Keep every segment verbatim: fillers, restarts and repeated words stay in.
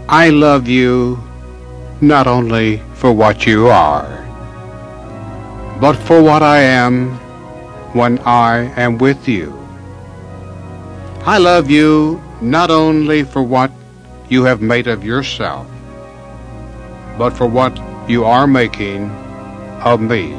I love you not only for what you are, but for what I am when I am with you. I love you not only for what you have made of yourself, but for what you are making of me.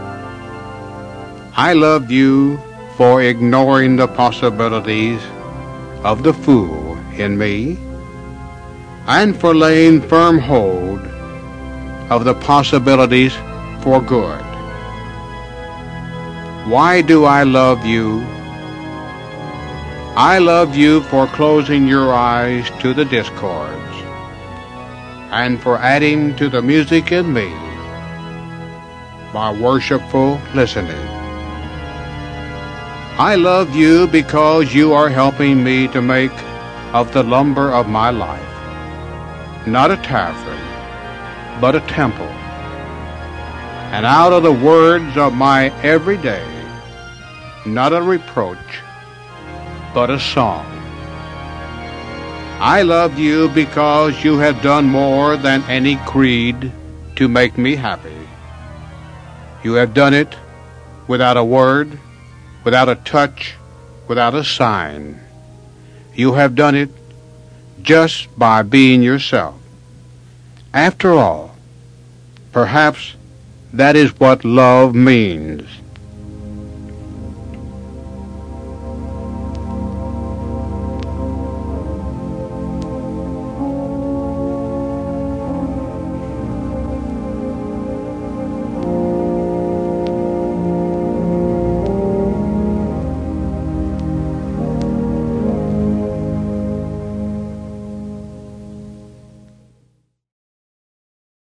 I love you for ignoring the possibilities of the fool in me, and for laying firm hold of the possibilities for good. Why do I love you? I love you for closing your eyes to the discords, and for adding to the music in me by worshipful listening. I love you because you are helping me to make of the lumber of my life not a tavern, but a temple, and out of the words of my everyday, not a reproach, but a song. I love you because you have done more than any creed to make me happy. You have done it without a word, without a touch, without a sign. You have done it just by being yourself. After all, perhaps that is what love means.